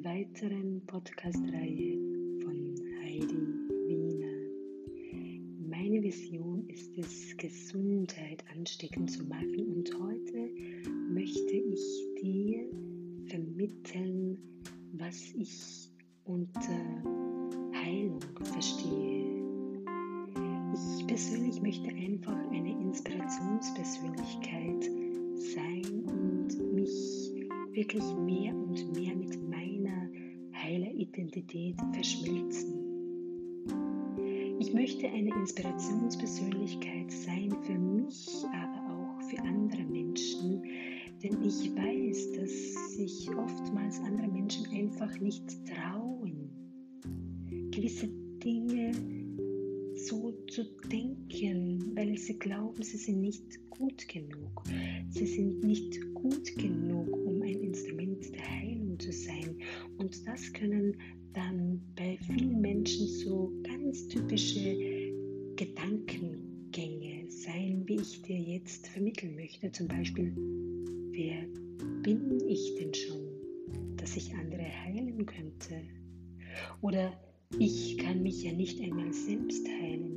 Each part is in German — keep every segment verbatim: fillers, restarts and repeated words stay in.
weiteren Podcast-Reihe von Heidi Wiener. Meine Vision ist es, Gesundheit ansteckend zu machen, und heute möchte ich dir vermitteln, was ich unter Heilung verstehe. Ich persönlich möchte einfach eine Inspirationspersönlichkeit sein und mich wirklich mehr und mehr mit meiner Heileridentität verschmilzen. Ich möchte eine Inspirationspersönlichkeit sein für mich, aber auch für andere Menschen, denn ich weiß, dass sich oftmals andere Menschen einfach nicht trauen, gewisse Dinge so zu denken, weil sie glauben, sie sind nicht gut genug. Sie sind nicht gut genug, um ein Instrument der Heilung zu sein. Und das können dann bei vielen Menschen so ganz typische Gedankengänge sein, wie ich dir jetzt vermitteln möchte. Zum Beispiel, wer bin ich denn schon, dass ich andere heilen könnte? Oder ich kann mich ja nicht einmal selbst heilen.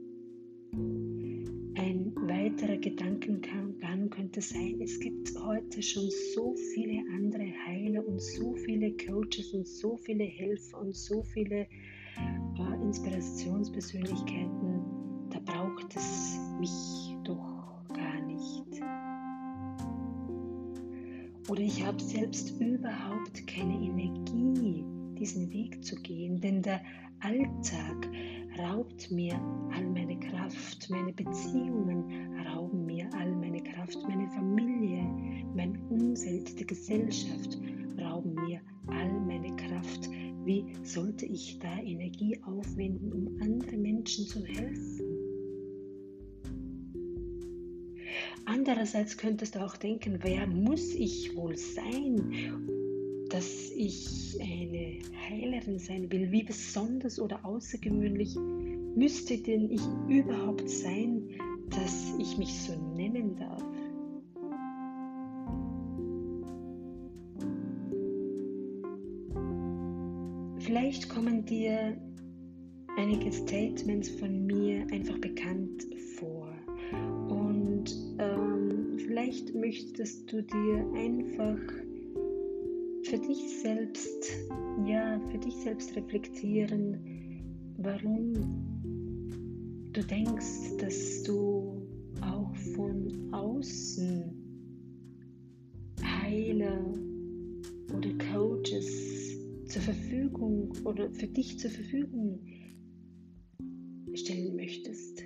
Ein weiterer Gedankengang könnte sein, es gibt heute schon so viele andere Heiler und so viele Coaches und so viele Helfer und so viele äh, Inspirationspersönlichkeiten, da braucht es mich doch gar nicht. Oder ich habe selbst überhaupt keine Energie, diesen Weg zu gehen, denn der Alltag raubt mir all meine Kraft, meine Beziehungen rauben mir all meine Kraft, meine Familie, mein Umfeld, die Gesellschaft rauben mir all meine Kraft. Wie sollte ich da Energie aufwenden, um anderen Menschen zu helfen? Andererseits könntest du auch denken, wer muss ich wohl sein, dass ich eine Heilerin sein will? Wie besonders oder außergewöhnlich müsste denn ich überhaupt sein, dass ich mich so nennen darf? Vielleicht kommen dir einige Statements von mir einfach bekannt vor und ähm, vielleicht möchtest du dir einfach für dich selbst, ja, für dich selbst reflektieren, warum du denkst, dass du auch von außen Heiler oder Coaches zur Verfügung oder für dich zur Verfügung stellen möchtest.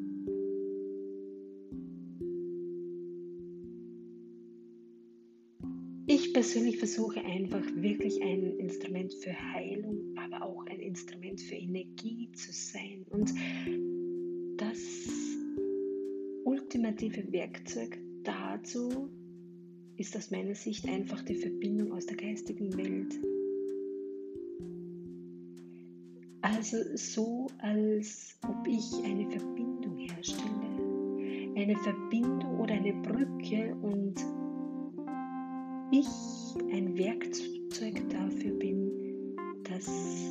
Ich persönlich versuche einfach wirklich ein Instrument für Heilung, aber auch ein Instrument für Energie zu sein. Und das ultimative Werkzeug dazu ist aus meiner Sicht einfach die Verbindung aus der geistigen Welt. Also so, als ob ich eine Verbindung herstelle. Eine Verbindung oder eine Brücke und ich ein Werkzeug dafür bin, dass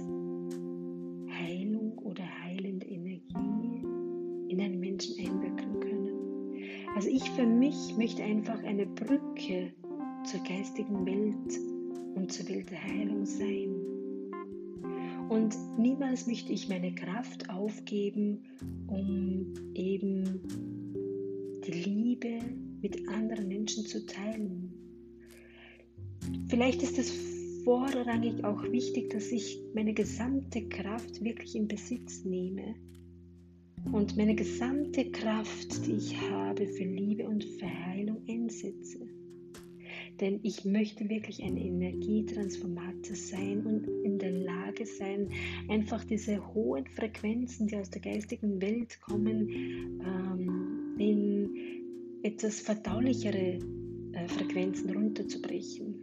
Heilung oder heilende Energie in einen Menschen einwirken können. Also ich für mich möchte einfach eine Brücke zur geistigen Welt und zur Welt der Heilung sein. Und niemals möchte ich meine Kraft aufgeben, um eben die Liebe mit anderen Menschen zu teilen. Vielleicht ist es vorrangig auch wichtig, dass ich meine gesamte Kraft wirklich in Besitz nehme und meine gesamte Kraft, die ich habe, für Liebe und für Heilung einsetze. Denn ich möchte wirklich ein Energietransformator sein und in der Lage sein, einfach diese hohen Frequenzen, die aus der geistigen Welt kommen, ähm, in etwas verdaulichere äh, Frequenzen runterzubrechen.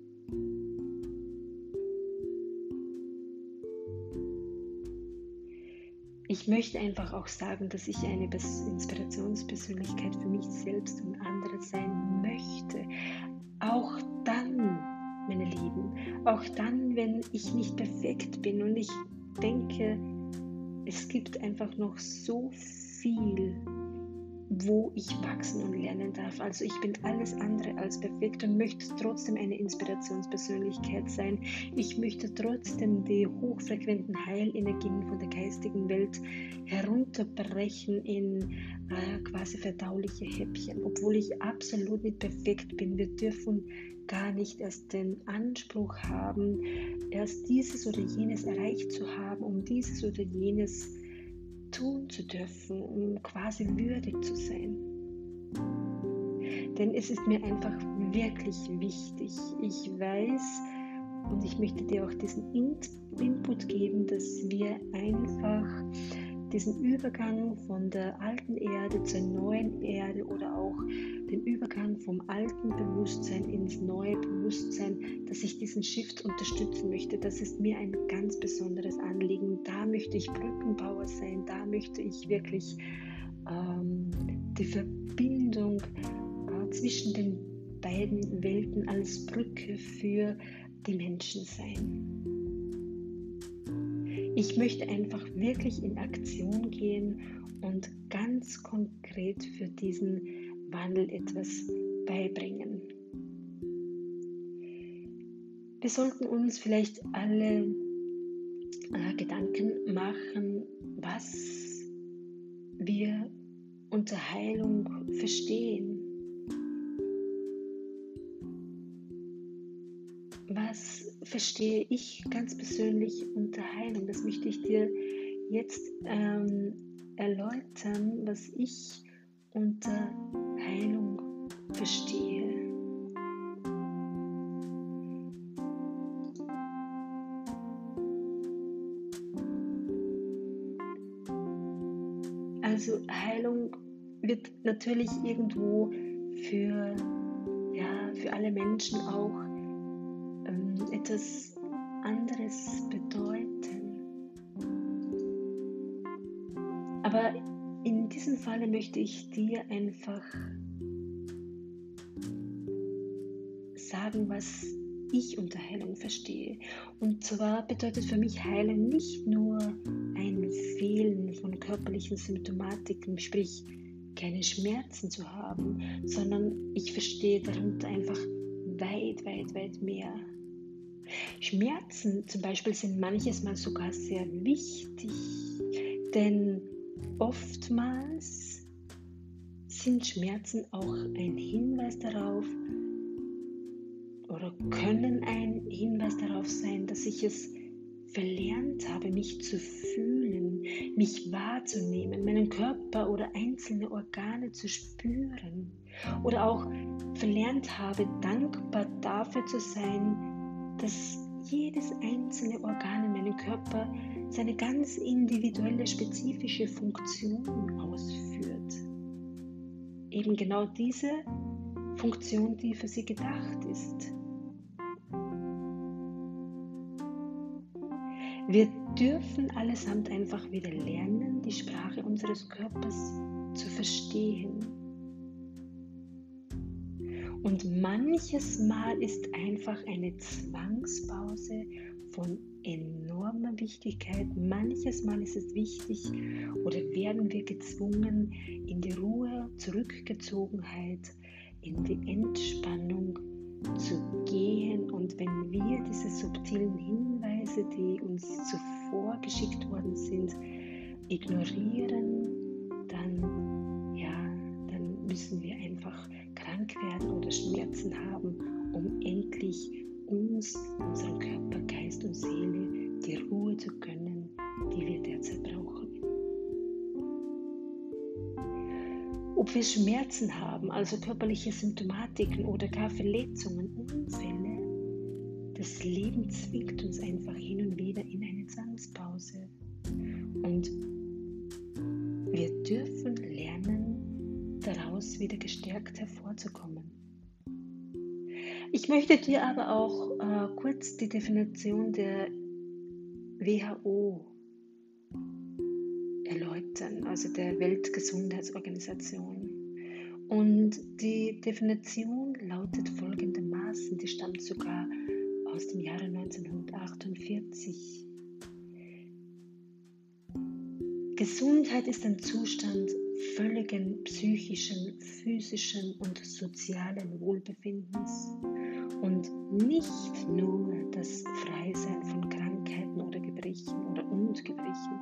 Ich möchte einfach auch sagen, dass ich eine Inspirationspersönlichkeit für mich selbst und andere sein möchte. Auch dann, meine Lieben, auch dann, wenn ich nicht perfekt bin und ich denke, es gibt einfach noch so viel, wo ich wachsen und lernen darf. Also ich bin alles andere als perfekt und möchte trotzdem eine Inspirationspersönlichkeit sein. Ich möchte trotzdem die hochfrequenten Heilenergien von der geistigen Welt herunterbrechen in äh, quasi verdauliche Häppchen, obwohl ich absolut nicht perfekt bin. Wir dürfen gar nicht erst den Anspruch haben, erst dieses oder jenes erreicht zu haben, um dieses oder jenes tun zu dürfen, um quasi würdig zu sein. Denn es ist mir einfach wirklich wichtig. Ich weiß und ich möchte dir auch diesen Input geben, dass wir einfach diesen Übergang von der alten Erde zur neuen Erde oder auch den Übergang vom alten Bewusstsein ins neue Bewusstsein, dass ich diesen Shift unterstützen möchte. Das ist mir ein ganz besonderes Anliegen. Da möchte ich Brückenbauer sein, da möchte ich wirklich ähm, die Verbindung äh, zwischen den beiden Welten als Brücke für die Menschen sein. Ich möchte einfach wirklich in Aktion gehen und ganz konkret für diesen Wandel etwas beibringen. Wir sollten uns vielleicht alle äh, Gedanken machen, was wir unter Heilung verstehen. Was verstehe ich ganz persönlich unter Heilung? Das möchte ich dir jetzt ähm, erläutern, was ich unter Heilung verstehe. Also Heilung wird natürlich irgendwo für, ja, für alle Menschen auch ähm, etwas anderes bedeuten. Aber in diesem Falle möchte ich dir einfach sagen, was ich unter Heilung verstehe. Und zwar bedeutet für mich Heilung nicht nur ein Fehlen von körperlichen Symptomatiken, sprich keine Schmerzen zu haben, sondern ich verstehe darunter einfach weit, weit, weit mehr. Schmerzen zum Beispiel sind manches Mal sogar sehr wichtig, denn oftmals sind Schmerzen auch ein Hinweis darauf oder können ein Hinweis darauf sein, dass ich es verlernt habe, mich zu fühlen, mich wahrzunehmen, meinen Körper oder einzelne Organe zu spüren oder auch verlernt habe, dankbar dafür zu sein, dass jedes einzelne Organ in meinem Körper seine ganz individuelle, spezifische Funktion ausführt. Eben genau diese Funktion, die für sie gedacht ist. Wir dürfen allesamt einfach wieder lernen, die Sprache unseres Körpers zu verstehen. Und manches Mal ist einfach eine Zwangspause von enormer Wichtigkeit. Manches Mal ist es wichtig oder werden wir gezwungen, in die Ruhe, Zurückgezogenheit, in die Entspannung zu gehen. Und wenn wir diese subtilen Hinweise, die uns zuvor geschickt worden sind, ignorieren, dann, ja, dann müssen wir einfach krank werden oder Schmerzen haben, um endlich uns, unseren Körper, Geist und Seele die Ruhe zu gönnen, die wir derzeit brauchen. Ob wir Schmerzen haben, also körperliche Symptomatiken oder gar Verletzungen, Unfälle, das Leben zwingt uns einfach hin und wieder in eine Zwangspause. Und wir dürfen lernen, daraus wieder gestärkt hervorzukommen. Ich möchte dir aber auch äh, kurz die Definition der W H O erläutern, also der Weltgesundheitsorganisation. Und die Definition lautet folgendermaßen, die stammt sogar aus dem Jahre neunzehnhundertachtundvierzig. Gesundheit ist ein Zustand völligen psychischen, physischen und sozialen Wohlbefindens und nicht nur das Freisein von Krankheiten oder Gebrechen oder und Gebrechen.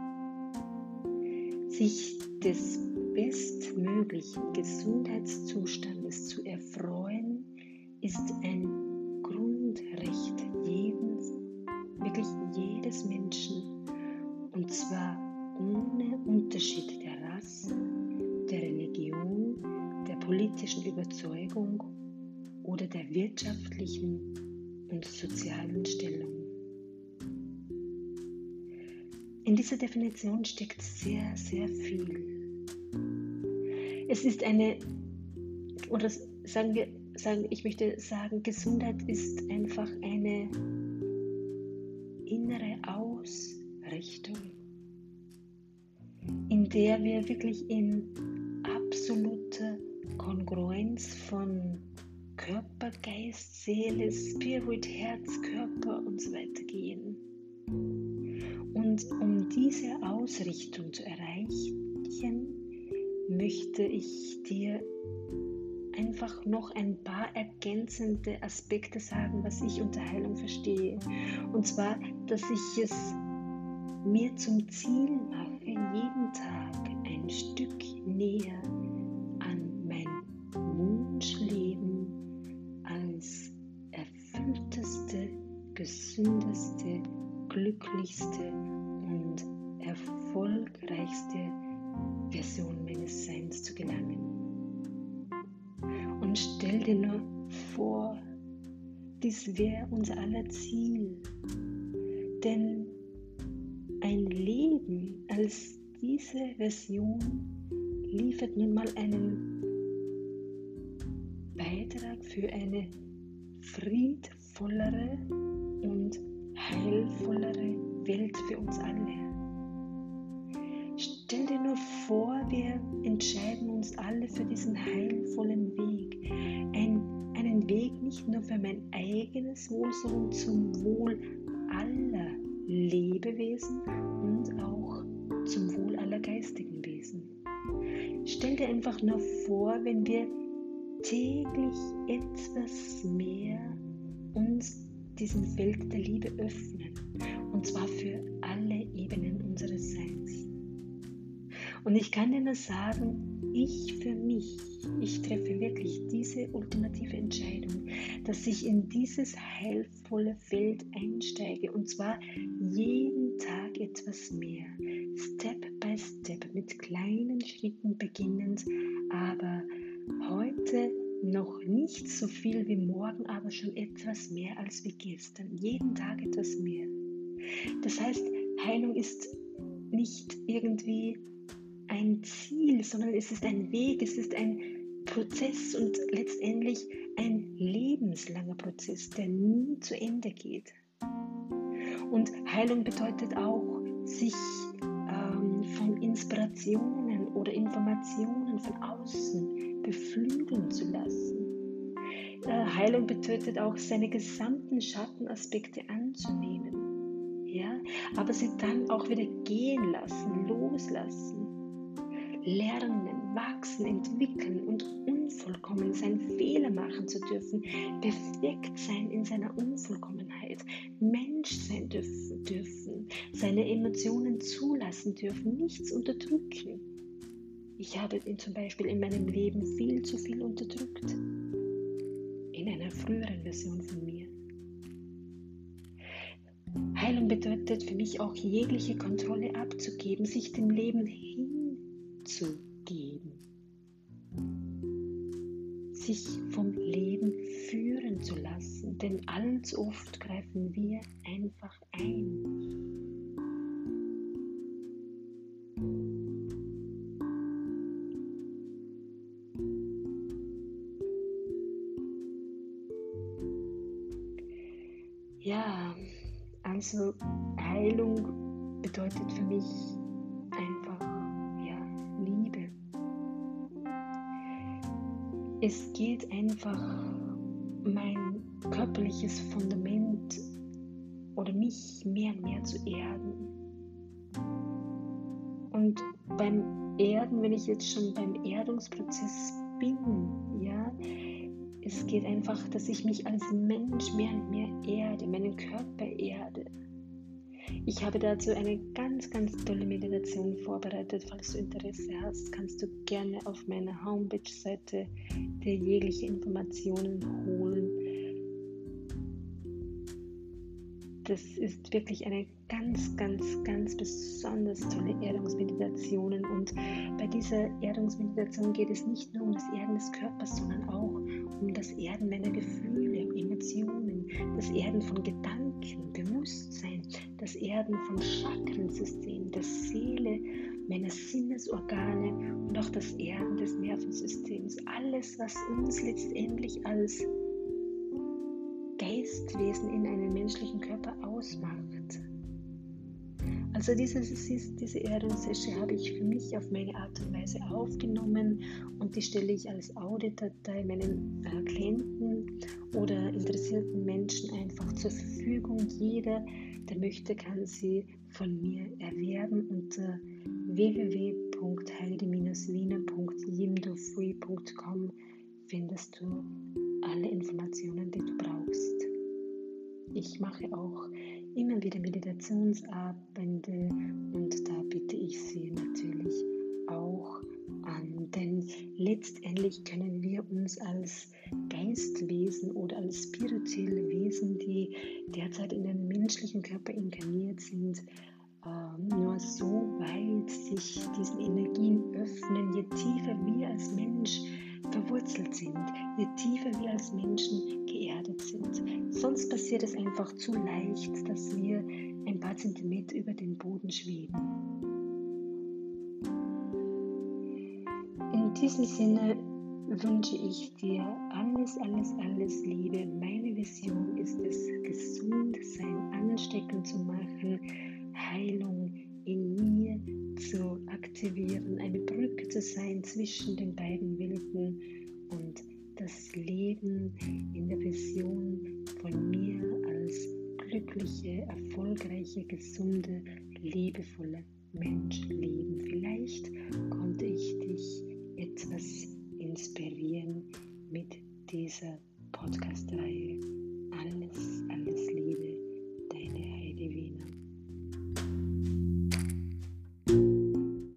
Sich des bestmöglichen Gesundheitszustandes zu erfreuen, ist ein Grundrecht jedes, wirklich jedes Menschen, und zwar ohne Unterschied der Rasse, der Religion, der politischen Überzeugung oder der wirtschaftlichen und sozialen Stellung. In dieser Definition steckt sehr, sehr viel. Es ist eine, oder sagen wir, sagen, ich möchte sagen, Gesundheit ist einfach eine innere Ausrichtung, in der wir wirklich in absolute Kongruenz von Körper, Geist, Seele, Spirit, Herz, Körper und so weiter gehen. Und um diese Ausrichtung zu erreichen, möchte ich dir einfach noch ein paar ergänzende Aspekte sagen, was ich unter Heilung verstehe. Und zwar, dass ich es mir zum Ziel mache, jeden Tag ein Stück näher an mein Wunschleben als erfüllteste, gesündeste, glücklichste und erfolgreichste Version meines Seins zu gelangen. Und stell dir nur vor, dies wäre unser aller Ziel. Denn ein Leben als diese Version liefert nun mal einen Beitrag für eine friedvollere und heilvollere Welt für uns alle. Stell dir nur vor, wir entscheiden uns alle für diesen heilvollen Weg. Ein, einen Weg nicht nur für mein eigenes Wohl, sondern zum Wohl aller Lebewesen und auch zum Wohl aller geistigen Wesen. Stell dir einfach nur vor, wenn wir täglich etwas mehr uns diesem Feld der Liebe öffnen, und zwar für alle Ebenen unseres Seins. Und ich kann dir nur sagen, ich für mich, ich treffe wirklich diese ultimative Entscheidung, dass ich in dieses heilvolle Feld einsteige, und zwar jeden Tag etwas mehr, Step by Step, mit kleinen Schritten beginnend, aber heute noch nicht so viel wie morgen, aber schon etwas mehr als wie gestern, jeden Tag etwas mehr. Das heißt, Heilung ist nicht irgendwie ein Ziel, sondern es ist ein Weg, es ist ein Prozess und letztendlich ein lebenslanger Prozess, der nie zu Ende geht. Und Heilung bedeutet auch, sich ähm, von Inspirationen oder Informationen von außen beflügeln zu lassen. Äh, Heilung bedeutet auch, seine gesamten Schattenaspekte anzunehmen, ja, aber sie dann auch wieder gehen lassen, loslassen. Lernen, wachsen, entwickeln und unvollkommen sein, Fehler machen zu dürfen, perfekt sein in seiner Unvollkommenheit, Mensch sein dürfen, dürfen, seine Emotionen zulassen dürfen, nichts unterdrücken. Ich habe ihn zum Beispiel in meinem Leben viel zu viel unterdrückt, in einer früheren Version von mir. Heilung bedeutet für mich auch, jegliche Kontrolle abzugeben, sich dem Leben hinzugeben, sich vom Leben führen zu lassen, denn allzu oft greifen wir einfach ein. Ja, also Heilung bedeutet für mich einfach, ja, Liebe. Es geht einfach, mein körperliches Fundament mich mehr und mehr zu erden. Und beim Erden, wenn ich jetzt schon beim Erdungsprozess bin, ja, es geht einfach, dass ich mich als Mensch mehr und mehr erde, meinen Körper erde. Ich habe dazu eine ganz, ganz tolle Meditation vorbereitet. Falls du Interesse hast, kannst du gerne auf meiner Homepage-Seite dir jegliche Informationen holen. Das ist wirklich eine ganz, ganz, ganz besonders tolle Erdungsmeditation. Und bei dieser Erdungsmeditation geht es nicht nur um das Erden des Körpers, sondern auch um das Erden meiner Gefühle, Emotionen, das Erden von Gedanken, Bewusstsein, das Erden vom Chakrensystem, der Seele, meiner Sinnesorgane und auch das Erden des Nervensystems. Alles, was uns letztendlich als Geistwesen in einem menschlichen Körper ausmacht. Also diese, diese Erdungssession habe ich für mich auf meine Art und Weise aufgenommen und die stelle ich als Audiodatei meinen äh, Klienten oder interessierten Menschen einfach zur Verfügung. Jeder, der möchte, kann sie von mir erwerben unter w w w punkt heidi wiener punkt yimdofree punkt com findest du alle Informationen, die du brauchst. Ich mache auch immer wieder Meditationsabende und da bitte ich Sie natürlich auch an, denn letztendlich können wir uns als Geistwesen oder als spirituelle Wesen, die derzeit in einem menschlichen Körper inkarniert sind, nur so weit sich diesen Energien öffnen, je tiefer wir als Mensch verwurzelt sind, je tiefer wir als Menschen geerdet sind. Sonst passiert es einfach zu leicht, dass wir ein paar Zentimeter über dem Boden schweben. In diesem Sinne wünsche ich dir alles, alles, alles Liebe. Meine Vision ist es, Gesundsein ansteckend zu machen, Heilung in mir zu aktivieren, eine Brücke zu sein zwischen den beiden Welten und das Leben in der Vision von mir als glückliche, erfolgreiche, gesunde, liebevolle Mensch leben. Vielleicht konnte ich dich etwas inspirieren mit dieser Podcast-Reihe. Alles, alles